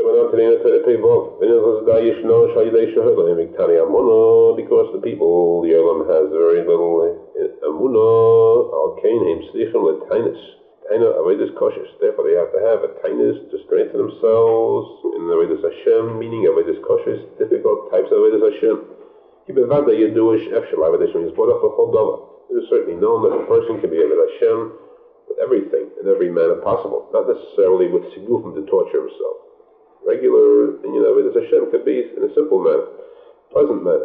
Because the people, the Olam has very little emunah, al kain heim slichim l'tainis. Taina avodas kosher. Therefore, they have to have a tainis to strengthen themselves in the avodas Hashem, meaning avodas kosher, difficult types of avodas Hashem. It is certainly known that a person can be avodas Hashem with everything in every manner possible, not necessarily with sigufim to torture himself. Regular, avodas Hashem could be in a simple manner, pleasant manner.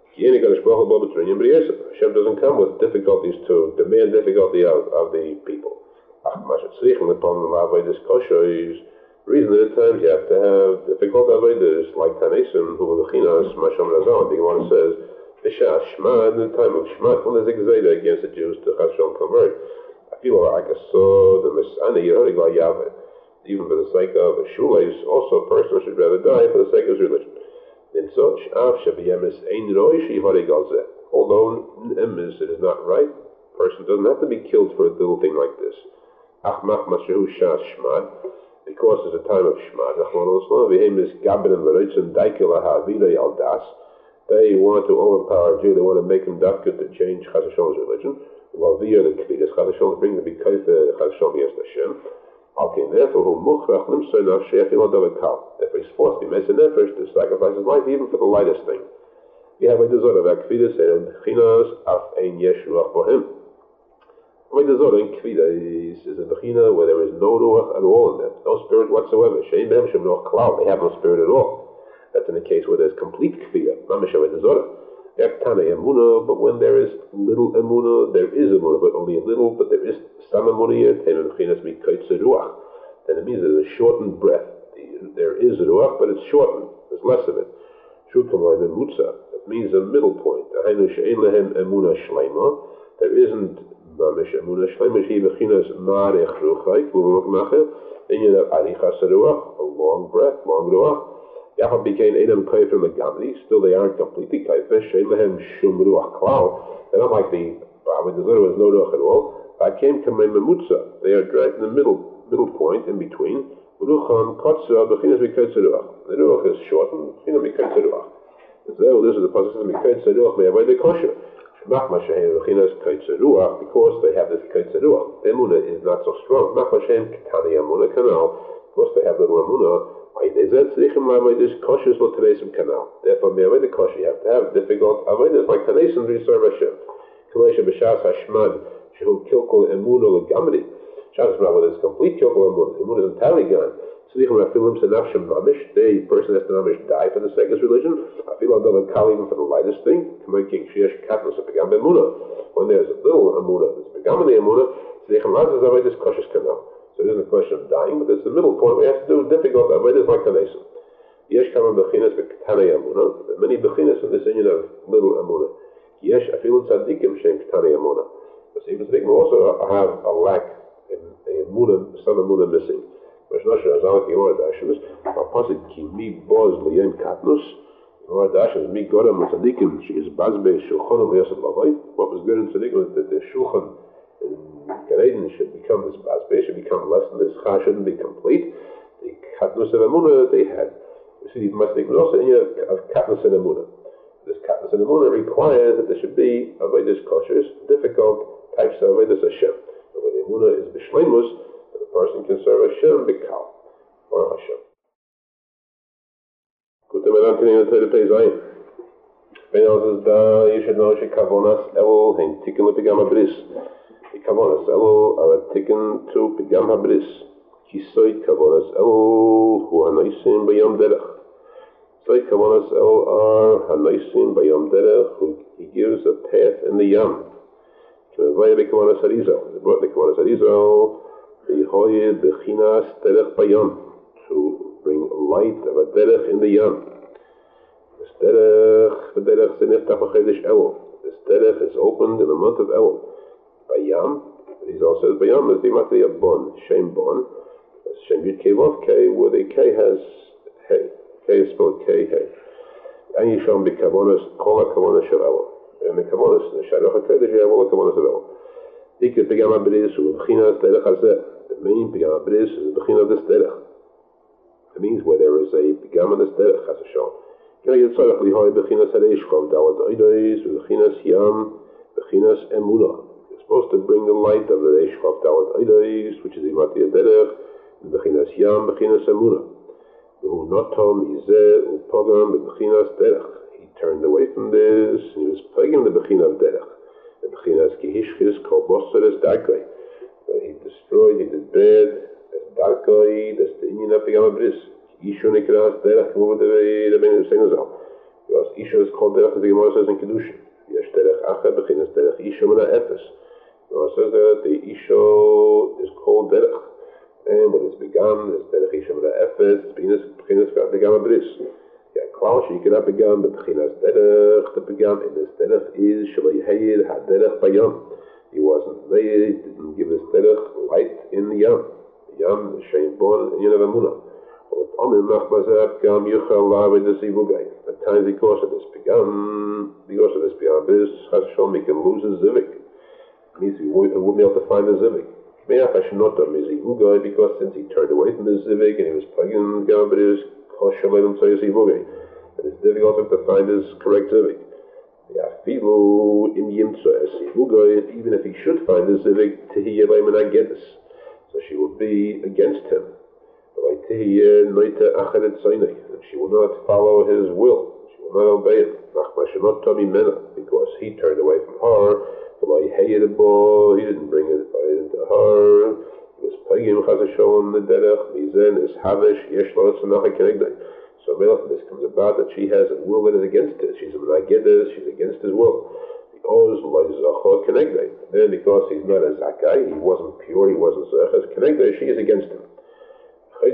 Hashem doesn't come with difficulties to demand difficulty of the people. The reason that at times you have to have difficult avodas like Tanesim, who are the chinas, Masham Razal. The Gemara says, Bishas Shema, in the time of Shema, when there's a Gezeda against the Jews to Chashon convert. I feel like I saw the Messiah, even for the sake of a shoelace, also a person should rather die for the sake of his religion. Although in emes it is not right, a person doesn't have to be killed for a little thing like this. Because it's a time of Shema, they want to overpower a Jew, they want to make him dafka to change Chas Hashem's religion, while via the Kvidas, Chas Hashem bring the B'kayfe Chas Hashem against Hashem. Okay, therefore, if he's forced to be made an effort to sacrifice his life even for the lightest thing. We have a desire of Kvidas and Chinas af ein yeshuach bohem. Avodah in Kvidas is a bechina where there is no ruach at all in them, no spirit whatsoever. Shein behem shem no klal, they have no spirit at all. That's in the case where there's complete Kvidah, mamish avodah zorah. Tana emuna, but when there is little emuna, there is emuna, but only a little. But there is some emuna here. Then it means there's a shortened breath. There is ruach, but it's shortened. There's less of it. It means a middle point. There isn't mamish emuna shleima. She bechinas marech ruchayk v'machmachel. Then you have arichas ruach, a long breath, long ruach. Still they aren't completely kaifish. They're not like the Avodah Zarah was no ruach at all. They are dragged in the middle point in between. The ruach is shortened. This is the process of because they have this kaitz ruach. The emunah is not so strong. Because they have little emunah. Therefore, the kosher you have to have difficult avodas like Tanesim to serve Hashem. B'shas hashmad shehu kilkul emunah legamri. Shas hashmad is complete kilkul emunah. Emunah is entirely gone. The person has to namish die for the sake of his religion. Even for the lightest thing. When there's a little emunah, it's begam the emunah. This kosher canal. So it isn't a question of dying, but it's the middle point. We have to do difficult avodas like Tanesim. Yesh kama bechinas v'ktanei emunah. Many bechinas in this union of little emunah. Yesh afilu tzadikim shem ktanei emunah. But even tzadikim also have a lack in emunah, some emunah missing. What was good in tzadikim is that the shulchan Gaden should become this basbeh, should become less than this chah, shouldn't be complete. The katnus of emunah that they had. You see, you must think also of katnus and emunah. This katnus and emunah requires that there should be avodas koshers, difficult types of avodas Hashem. But when the emunah is b'shleimus, the person can serve Hashem b'kal or Hashem. Gutem elam k'nei to the pei zayin. Ben says you should know shekavonas elul hein tikkun lepigam abris. The kavonas elul are a tikkun to pigam habris. Kisoid kavonas elul hu hanaisim bayam derech. Soid kavonas elul are hanaisim bayam derech. He gives a path in the yam. Kavaya the kavonas harizal. They brought the kavonas harizal. The hoye bechinas derech bayam to bring light of a derech in the yam. This derech is opened in the month of Elul. Bayam, he also says Bayam is the Matri of Bon, Shem Bon, Shem Yud Kei Vav Kei, where the K has Hey. K is spelled K, Hey. And Yisham be Kavonas, Kola Kavonas of Elul. And the Kavonas, the Shadow HaKadosh, you have all the Kavonas of Elul. Ikir Pigam HaBris, U'B'chinas Derech Hazeh. The main Pigam HaBris is the B'china of this Derech. It means where there is a say Pigam and Derech Chas V'Shalom. Yitzarach Lihoy Bechinas Hareishkov Dalet Oidois Bechinas Yam Bechinas Emunah. You're supposed to bring the light of the Reishkov Dalet Oidois, which is Imati Derech, Bechinas Yam Bechinas Emunah. Who Notom Izeh Upogam Bechinas Derech. He turned away from this, and he was plaguing the Bechina of Derech. The Bechinas Kihishchis Kol Boseres Darkoi. He destroyed, he did bad. That's Darkoi, that's the Indian of Pigam Bris. Isha Nikras Derech over the Rebbeinu Senazal. Because Isha is called Derech, as the Gemara says in Kedushin. Yesh Derech Acher Bechinas Derech Isha Mena Efes. The Gemara says that the Isha is called Derech. And when it's begun, it's Derech Isha Mena Efes, Bechinas Pigam Bris. Yeah, Klaus, you cannot begin, but Bechinas Derech, the Pigam, and this Derech is Shalai Hayir HaDerech Bayam. He wasn't made, didn't give his Derech light in the Yam. The Yam, the Shein Bon, and Yanav Amunah. At times because of this pigam, this Chas V'Shalom, he can lose his zivik. It means he wouldn't be able to find the zivik. Because since he turned away from his zivik and he was plugging Gambris, and it's difficult to find his correct zivik. Even if he should find the zivik, so she will be against him. And she will not follow his will. She will not obey him. Because he turned away from her. He didn't bring it into her. He was pagim Chas V'Shalom the derech. Mizen is havish yesh lo tzanach kenegdai. So this comes about that she has a will that is against it. She's a menagedes. She's against his will. Then because he's not a zakai, he wasn't pure, he wasn't zeches kenegdai, she is against him. The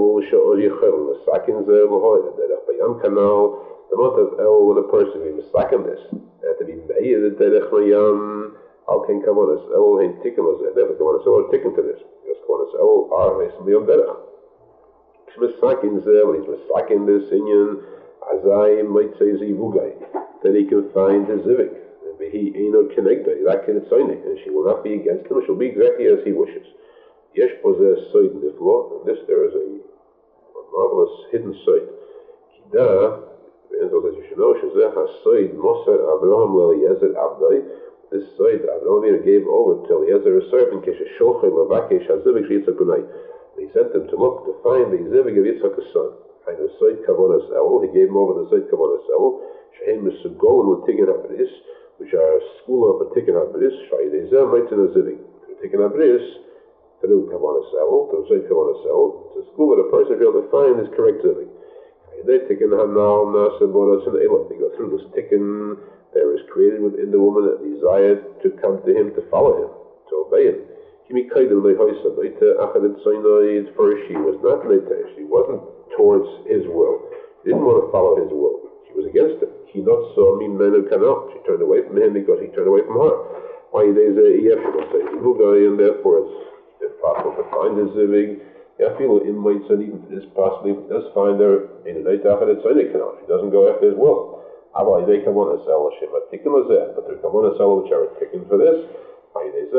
month of El, when a person be misakim this, had to be made the derech mayam. How can kavanas El ain't tikkun as never kavanas El are tikkun to this? Because kavanas El are mesim mayam derech. Misakim zeh, when he's misakim this inyan, azai might say zivugay, then he can find his zivik. He ain't no connector. That can sign it, and she will not be against him. She'll be exactly as he wishes. Yesh possess soid niflo, and this there is a marvelous hidden soid. Kida, as you should know, shezeh hasoid moser Avraham leEliezer Abdai. This soid Avraham gave over to Eliezer a servant, keshe shochay levakesh hazivik yitzhak unai. He sent him to look to find the zivik of Yitzchak's son. And the soid kavonas el, he gave him over the soid kavonas el. Shehem misugol and letigen habris, which are a school of a tikkun habris. Shaydezeh meitzin hazivik. Tikkun habris. Through Kavanas El, through Zayt Kavanas El, it's a school that a person will be able to find his correct zivik. They tikkun hanal nasa boras and elah. They go through this tikkun. There is created within the woman a desire to come to him, to follow him, to obey him. Kimi kaidem lehoisa noita achadet soinoid. First, she was not noita. She wasn't towards his will. She didn't want to follow his will. She was against him. He not saw me menu kanal. She turned away from him because he turned away from her. Why there's a say and therefore it's impossible to find his zivig. I feel in might say even if it is possible, if it does find her in a night after it's canal. She doesn't go after his will. They come on a cell, but there come on a cell which are taken for this. For this,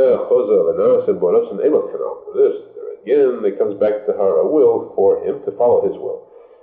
there again, it comes back to her a will for him to follow his will.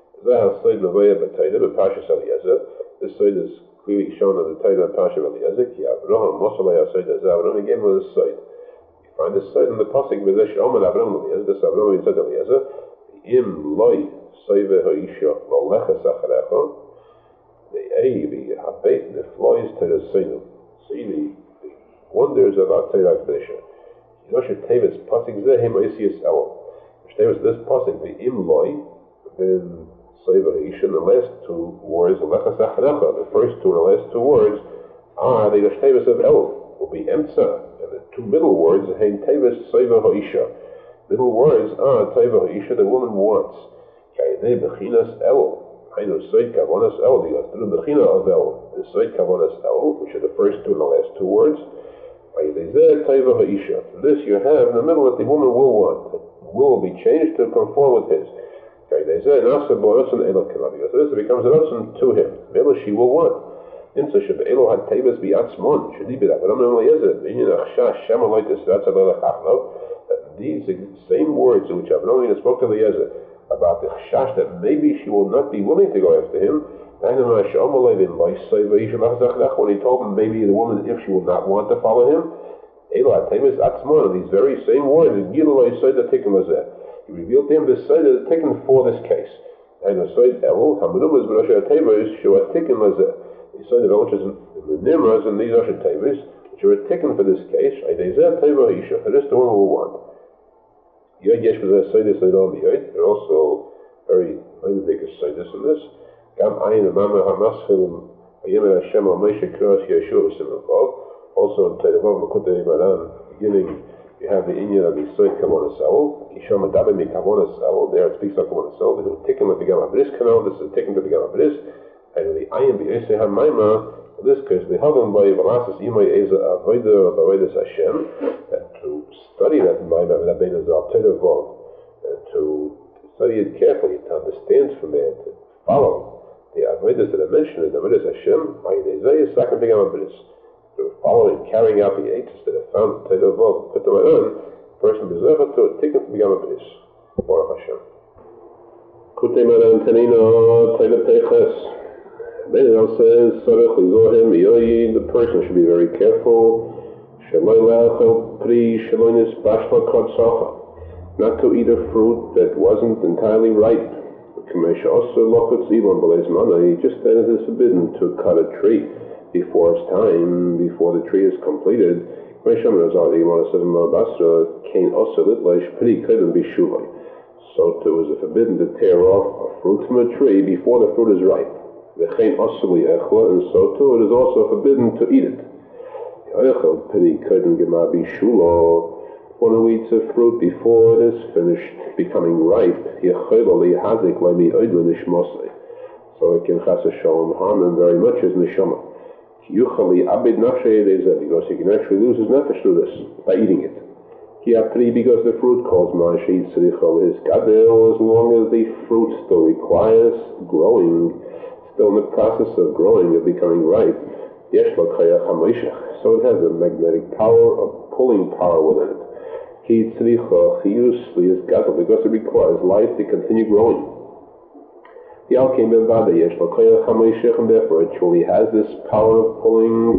This side is clearly shown on the title of Pasha Eliezer. He gave him this side. Find this side in the pasuk with this Omer Avraham Eliezer. This Avraham said Eliezer, Im loy seive ha'isha loleches acharecha, the habeit neflois teresinu. See the wonders of our Torah Kedusha. Yosher Tevis pasuk zeh him oisius el. Tevis this pasuk the Im loy, then seive ha'isha. The last two words loleches acharecha. The first two and the last two words are the Tevis of el will be emtza. The two middle words, hein tevis seiva ha'isha. Middle words are teiva ha'isha, the woman wants. Kayedei bechinas el. Hainu soid kavonas el. Because through the bechina of el, the soid kavonas el, which are the first two and the last two words. Kayedei zeh teiva ha'isha. From this you have in the middle that the woman will want. The will be changed to conform with his. Kayedei zeh nasa bo'otzen elok kelav. Because this becomes an otzen to him. Maybe she will want. That these same words which Avraham spoke to Eliezer about the chash that maybe she will not be willing to go after him. When he told him maybe the woman, if she will not want to follow him, these very same words, he revealed to him the side that taken for this case. And the side Elul, Hamanumas, Barasha Tevas, Shua taken Lazeh. The side of which is Nimras and these Asha Tevas, which are taken for this case. Aidezeh Teva Isha. That is the one we want. Yod Yesh Bazeh Saydis Leidol Miyod. They're also very, maybe they could say this and this. Gam Ayin Amama Hamaschil Ayim El Hashem Al Moshe Kros Yeshua Simachov. Also in Teivav Makutei Maran, beginning, you have the Inyan of the Soid Kavonas Elul. Kishom Adabim Kavonas Elul. There it speaks of Kavonas Elul. They do Tikkun Lebigam Abris Canal. This is Tikkun Lebigam Abris. And the Ayin B'Yosei HaMaima, in this case, the Hagan by Valasis Imay Eza Avodah B'Avodas Hashem, and to study that Maima Rabbeinu Zal Tedavov, and to study it carefully, to understand from there, to follow the Avodas that I mentioned in Avodas Hashem, Ayin Eza is Sakam B'Gam Abris. To follow and carrying out the eights that are found in Tedavov, put them on, person deserves to take them to B'Gam Abris. Baruch Hashem. Kutei Maran Tanina Teilah Peches. Benel says, the person should be very careful not to eat a fruit that wasn't entirely ripe. Just as it is forbidden to cut a tree before its time, before the tree is completed. So too is it forbidden to tear off a fruit from a tree before the fruit is ripe. And so too it is also forbidden to eat it. One who eats a fruit before it is finished becoming ripe, so it can harm him very much as neshama. Because he can actually lose his nefesh through this by eating it. Because the fruit calls ma'ashid tzricha his gadol, as long as the fruit still requires growing, still in the process of growing, of becoming ripe. So it has a magnetic power, a pulling power within it. Because it requires life to continue growing. And therefore it truly has this power of pulling,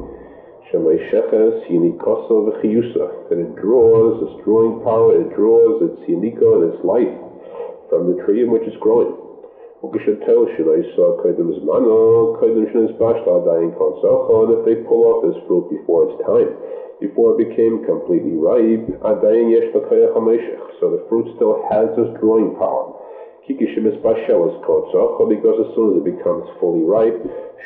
that it draws, this drawing power, it draws its yinika and its life from the tree in which it's growing. And if they pull off this fruit before its time, before it became completely ripe, so the fruit still has this drawing power. Because as soon as it becomes fully ripe,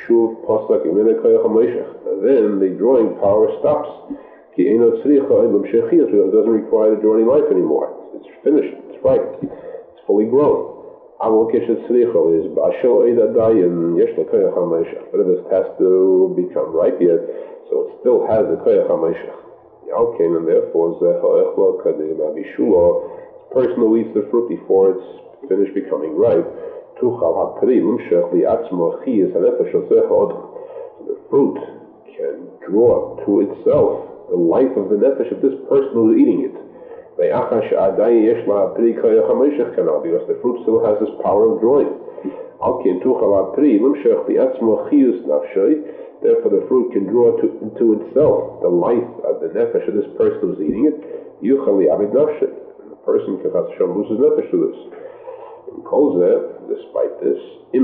then the drawing power stops. It doesn't require to draw any life anymore. It's finished, it's ripe, it's fully grown. But if it has to become ripe yet, so it still has the koyach hameshach. And therefore, the person who eats the fruit before it's finished becoming ripe, the fruit can draw to itself the life of the nefesh of this person who is eating it. Because the fruit still has this power of drawing. Therefore the fruit can draw to itself the life of the nefesh of this person who is eating it. The person can lose his nefesh to this. Despite this, if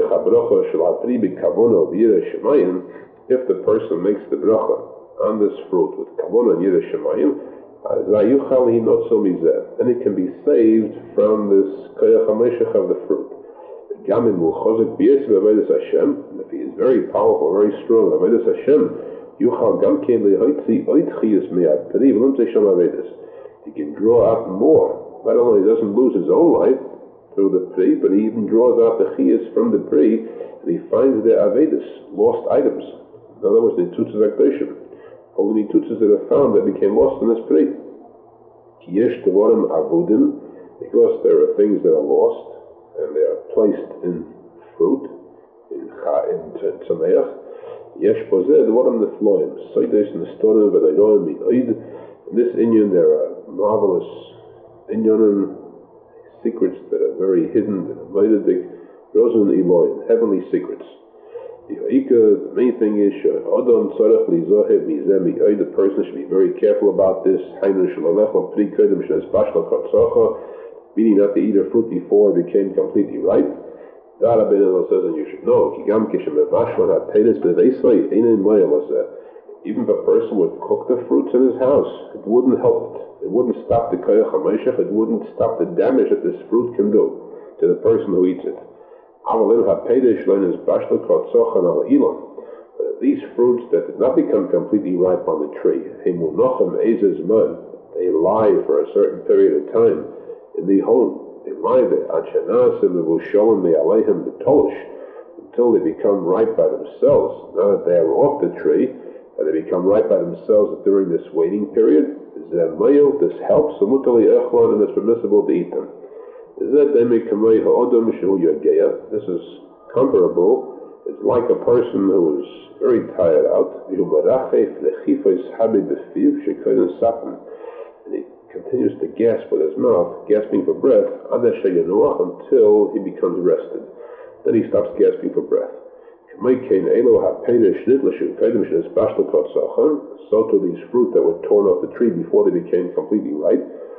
the person makes the bracha on this fruit with kavona and yireh shemayim, and it can be saved from this koyach hameshach of the fruit. If he is very powerful, very strong, he can draw out more. Not only doesn't lose his own life through the pri, but he even draws out the chiyas from the pri, and he finds the avedis, lost items. In other words, the tutzes akdoshim. Only tutzes that are found that became lost in this pri. Because there are things that are lost, and they are placed in fruit, in tzameach. Yesh pozeh dvorim nefloim. Soides nestorim v'dayroim mi'oid. In this inyan there are marvelous inyanim, secrets that are very hidden, that are meidadik, Rosen Eloin, heavenly secrets. The main thing is, the person should be very careful about this, meaning not to eat a fruit before it became completely ripe. Dara Ben Elazar says, and you should know, even if a person would cook the fruits in his house, it wouldn't help it. It wouldn't stop the koyach hameshach. It wouldn't stop the damage that this fruit can do to the person who eats it. These fruits that did not become completely ripe on the tree, they lie for a certain period of time in the home. They lie there until they become ripe by themselves. Now that they are off the tree, and they become ripe by themselves during this waiting period, this helps, and it's permissible to eat them. This is comparable. It's like a person who is very tired out, and he continues to gasp with his mouth, gasping for breath, until he becomes rested. Then he stops gasping for breath. So to these fruit that were torn off the tree before they became completely ripe,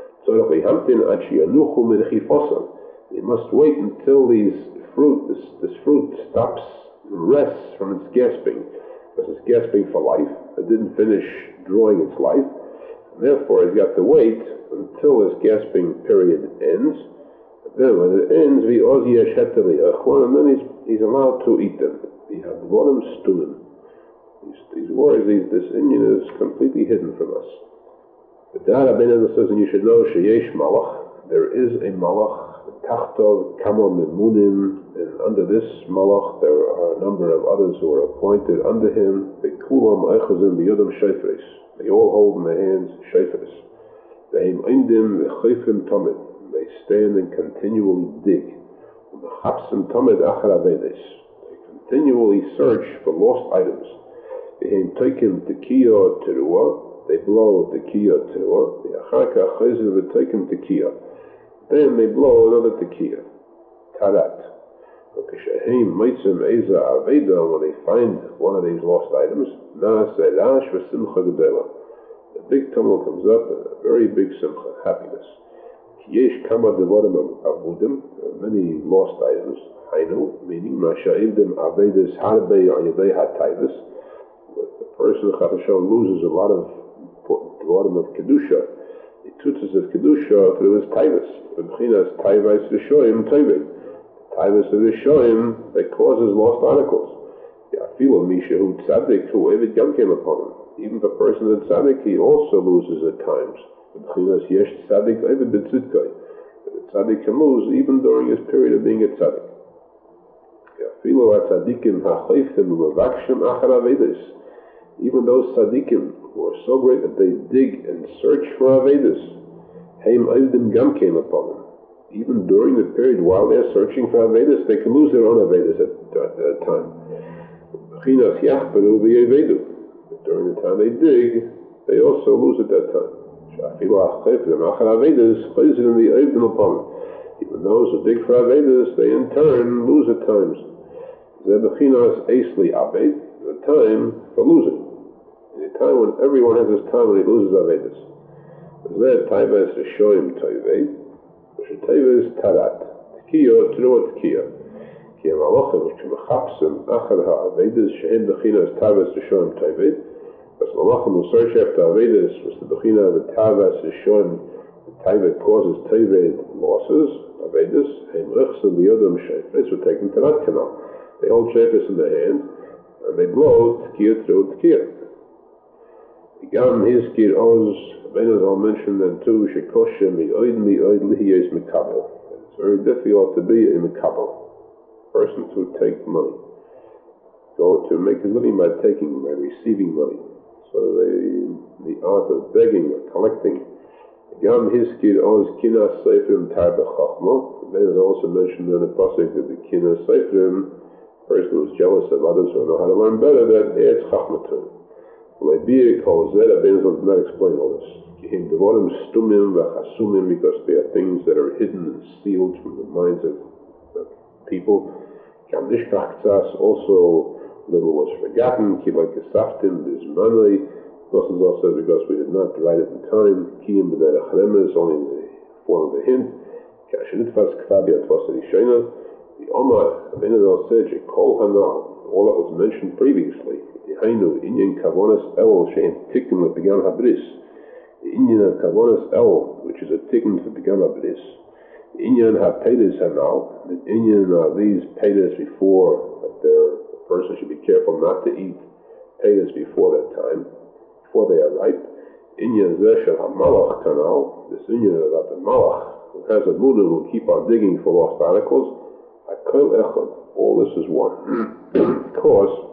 you must wait until this fruit stops and rests from its gasping, because it's gasping for life. It didn't finish drawing its life, and therefore it's got to wait until this gasping period ends. And then when it ends, and then he's allowed to eat them. These words, this Indian is completely hidden from us. The Dara Ben Elazar says, and you should know, sheyesh malach, there is a malach, tachtov kama memunim, and under this malach there are a number of others who are appointed under him. Bekulam eichazim biyodam shayfres. They all hold in their hands shayfres. They indim v'chayfim tamid. They stand and continually dig. V'chapsim tamid achar avedes. They continually search for lost items. They taken tekiah teruah. They blow tekiah teruah. V'achar kach chayzer v'taken tekiah. Then they blow another tekiah, tarat. When they find one of these lost items, a big tumult comes up and a very big simcha, happiness. There are many lost items, meaning the person loses a lot of kedusha. The tutus of kedusha through his taivas. The b'chinas taivas rishoyim taivin. Taivas of rishoyim that causes lost articles. Yafilu mishahu tzaddik, whoever jam came upon him. Even if a person is tzaddik, he also loses at times. The b'chinas yesh tzaddik even b'tzidkai. The tzaddik can lose even during his period of being a tzaddik. Yafilu atzaddikim ha'chayfim u'mavakshim achar avedes. Even those tzaddikim who are so great that they dig and search for Avedis, Haim Avdim Gam came upon them. Even during the period while they're searching for Avedis, they can lose their own Avedis at that time. But during the time they dig, they also lose at that time. Even those who dig for Avedis, they in turn lose at times. The time for losing. In a time when everyone has his time when he loses Avedis. There, Taivas Rishoyim Toivei, Taivas Tarat, Tekiah, Teruah Tekiah. Ki Malachim, Shemachapsim, Achar HaAvedis, Shehem Bechinas Taivas Rishoyim Toivei. As Malachim will search after Avedis, was the Bechina of the Taivas Rishoyim, the Taivas causes Toivei losses, Avedis, Heim Rechsel Biyodam Shefres, were taken to that canal. They hold Shefres in their hand, and they blow Tekiah, Teruah Tekiah. Gam Hizkir Oz, Ben Elazar mentioned then too, Shekosha mi'oid lihiyes mikabel. It's very difficult to be a mikabel, person to take money, go to make his living by receiving money. So the art of begging or collecting. Gam Hizkir Oz Kinas Seifrim Tar B'chachma. Ben Elazar also mentioned in the pasuk that the Kinas Seifrim, person who is jealous of others who know how to learn better, that it's chachma to him. Ben Elazar did not explain all this. Shehem devorim stumim v'chasumim, because they are things that are hidden and sealed from the minds of people. Kam nishkachtzas, also little was forgotten. Ki like gesaftim bizmanoi. This is also because we did not write it in time. Kiyim b'derech remes, only in the form of a hint. Kashenitfas kvabi atfas rishona. The Omar Abinadal said, Kol Hanal, all that was mentioned previously. Hainu inyan kavonas el shein tikkun lepigan habris. The inyan of kavonas el, which is a tikkun for pigan habris. The inyan ha-pedes hanal, the inyan of these pedes before that the person should be careful not to eat pedes before that time, before they are ripe. Inyan zeh shel ha-malach kanal, this inyan that the malach who has a muda will keep on digging for lost articles. Akol echad, all this is one. Because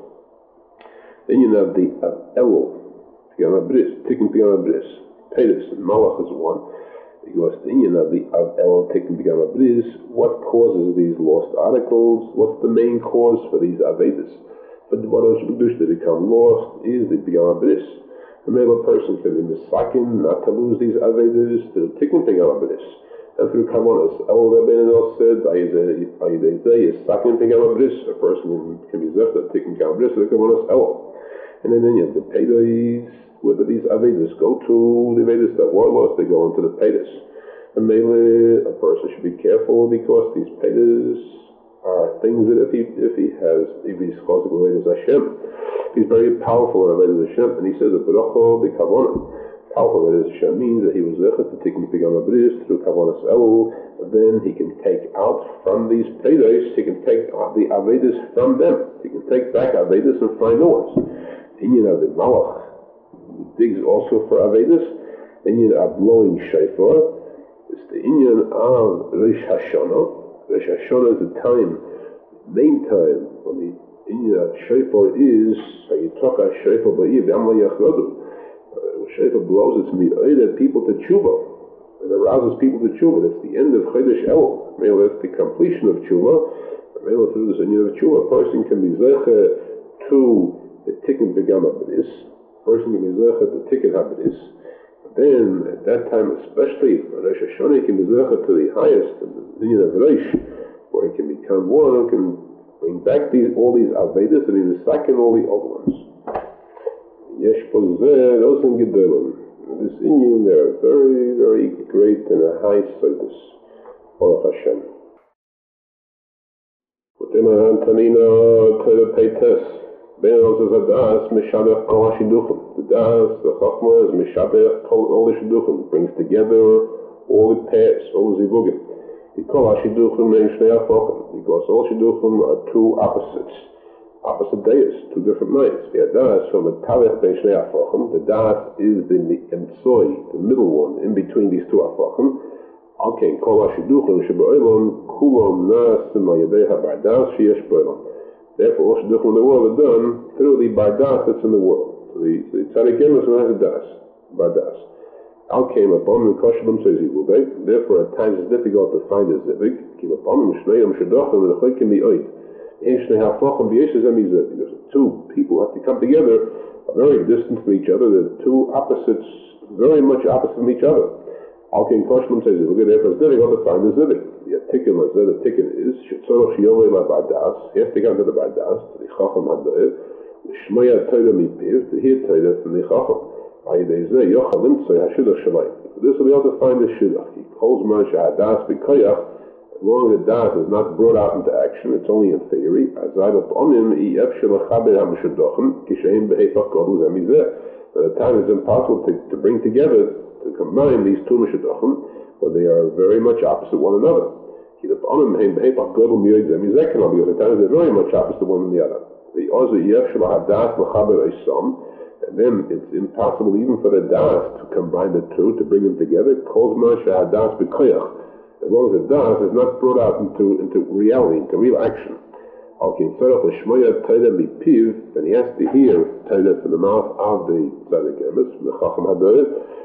then you have the Elul, Pigam Bris, Tikkun Pigam Bris, Pedis, and Malach is one. Because then you have the Elul, Tikkun Pigam Bris, what causes these lost articles? What's the main cause for these Avedis? But what else to become lost is the Pigam Bris. A male person can be misakin, not to lose these Avedis, to Tikkun Pigam Bris. And through Kavonas, El Rabbeinu said, Ayidei is sakin Pigam Bris, a person can be zeft at Tikkun Pigam Bris, the Kavonas El. And then you have the Pedes, where these Avedis go to, the Avedis that were lost, they go into the Pedes. And mainly, a person should be careful because these Pedes are things that if he's chozik Avedis Hashem, he's very powerful in Avedis Hashem, and he says, B'rocho b'kavona. Powerful Avedis Hashem means that he was zechet to Tikkun Pigam Bris through Kavonas Elul, then he can take out from these Pedes, he can take out the Avedis from them. He can take back Avedis and find new ones. Inyan of the Malach digs also for Avedis. Inyan of blowing shofar. It's the Inyan of Rosh Hashanah. Rosh Hashanah is the time, main time, when the Inyan of shofar is, Hayitaka shofar ba'iv, Amla Yachrodu. Shofar blows, it's mi'odah people to tshuva. It arouses people to tshuva. That's the end of Chodesh Elul. That's the completion of tshuva. Through this Inyan of tshuva, a person can be zeche to the Tikkun Pigam Bris, person can be zechet the Tikkun Habris. Then, at that time, especially Rosh Hashanah, he can be zechet to the highest, the Inyan of Rosh, where he can become one, and can bring back all these Avedis, and he will sacken all the old ones. Yesh Pozeh, those in Gedolim. This Inyan, they are very, very great and a high status. Baruch Hashem. Utima Tanina Tera Peites. Ben also says Das Mishabech Kol HaShiduchim. The Das, the Chachma, is Mishabech all the Shiduchim, brings together all the pairs, all the Zivugim. The Kol HaShiduchim and Shnei HaFochim, because all Shiduchim are two opposite days, two different nights. The Das from a Tavech Ben Shnei HaFochim, the Das is the Emtsoi, the middle one, in between these two HaFochim. Okay, Kol HaShiduchim Sheba'olam Kulom Nas Mayadei HaBardas Sheyesh Ba'olam. Therefore, all Shidduchim in the world are done through the Bardas that's in the world. So the Tzadikim is one has a Das, Bardas. Al came upon him, Koshelim says he will be. Therefore, at times it's difficult to find a Zivig. Came upon him, Shneim Shidduchim, and the Choykim Mi'oit. Ein Shnei HaFochim B'yeshes Em Yizeh. Because the two people have to come together, are very distant from each other. They're two opposites, very much opposite from each other. Al came Koshelim says he will be. Therefore, it's difficult to find a Zivig. The ticket is Shetzorach Shiyovei La Bardas. He has to come to the Bardas, to the Chacham Hadoed, the Shmoya Torah Mipiv, to hear Torah from the Chacham. Ayidei Yochel Limtzei HaShidduch Shamayim. This will be able to find the Shidduch. He calls Man Shehadas B'Koyach. As long as the Das is not brought out into action, it's only in theory. Azay B'Onim Iyef Shelachaber HaMeshudochim Kisheim B'Heipach Godel Zemizeh. By the time it's impossible to bring together, to combine these two Meshudochim, well, they are very much opposite one another. Because at times they're very much opposite one and the other. And then it's impossible even for the Das to combine the two, to bring them together. As long as the Das is not brought out into reality, into real action. Okay, then he has to hear Torah from the mouth of the Tzaddik Emes, from the Chacham Hadoed.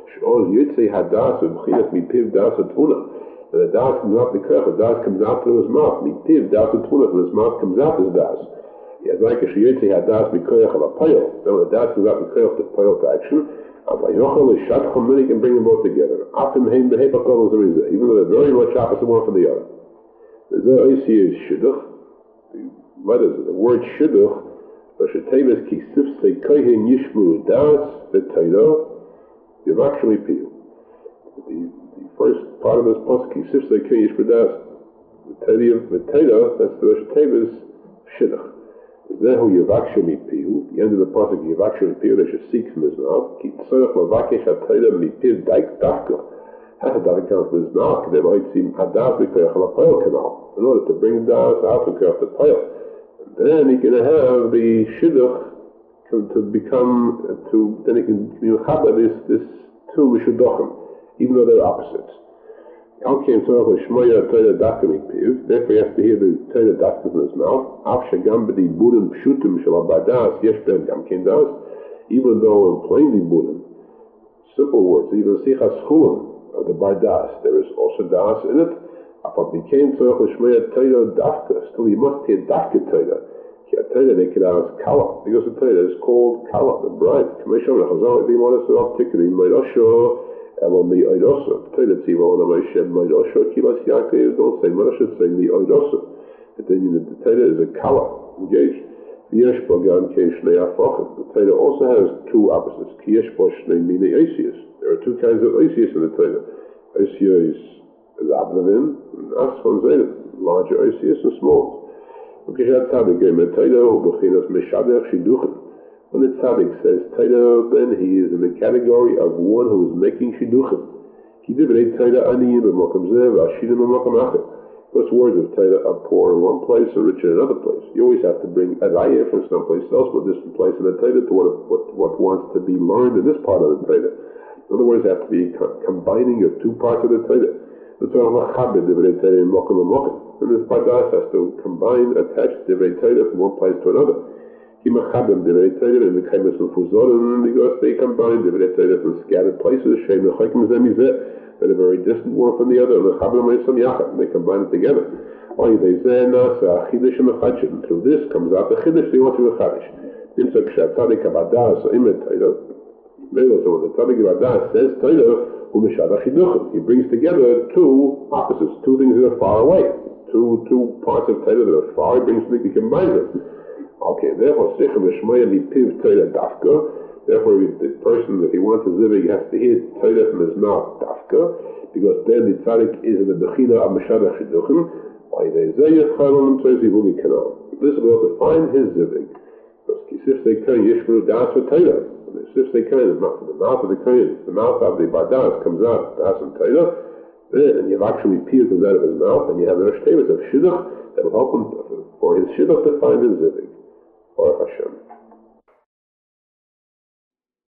And the Das comes out the Koyach, the Das comes out through his mouth. Mitiv, Das and Tuna, from his mouth comes out his Das. He has like a Shiyotzi had Das B'Koyach of a Payel. Then when the Das comes out B'Koyach to Payel to action, Then he can bring them both together. Even though they're very much opposite one from the other. What is it? The word shidduch, Vashatevis ki sifsei kohen yishmu das v'taydo yivakshmi piyu. The first part of this pasuk, ki sifsei kohen yishmu das v'taydo, that's the Vashatevis shidduch. Zehu yivakshmi piyu. The end of the pasuk, yivakshmi piyu, they should seek from his mouth. Ki tzorach lavakesh hataydo mipiv daik dafka. Has a dafka come from his mouth? They might seem hadas v'koyach al canal. In order to bring das out of the pile. Then he can have the shidduch then he can mechaber this two shidduchim, even though they're opposites. Therefore he has to hear the Torah dafka from his mouth. Even though in plain diburim, simple words, even sichas chulim of the bardas, there is also das in it. Still, you must hear dafka Torah. They can ask kala, because the Torah is called kala, the bride. The Torah tzivah on Moshe Meidosho, Kilas Yaakov, don't say Moshe, say Meidosho. The Torah is a kala, engaged. The Torah also has two opposites. There are two kinds of oisius in the Torah. Oisius is ablavin, and asfon zayim, larger oisius and small. When the tzaddik says Torah, then he is in the category of one who is making shidduchim. Because words of Torah are poor in one place and rich in another place. You always have to bring a raya from someplace else, from a distant place in the Torah, to what wants to be learned in this part of the Torah. In other words, there has to be combining of two parts of the Torah. And this pardas has to combine, attach divrei Torah from one place to another. Because they combine divrei Torah from scattered places, that are very distant one from the other, and they combine it together. Through this comes out the chiddush they want to mechadish. So when the tzaddik Abadah says Torah, he brings together two opposites, two things that are far away, two parts of Torah that are far. He combines them. Okay, therefore, therefore, the person, if he wants a zivig, has to hear Torah from his mouth, dafka, because then the tzaddik is in the bechina of meshadach shidduchim. This will help to find his zivig. Because kisif they can yishmru das for Torah. If they can, the mouth of the kohen, the mouth of the bardas comes out, das and Torah, then you have actually peer comes out of his mouth, and you have the Rosh Tevis of shidduch that will help him for his shidduch to find his zivig. Baruch Hashem.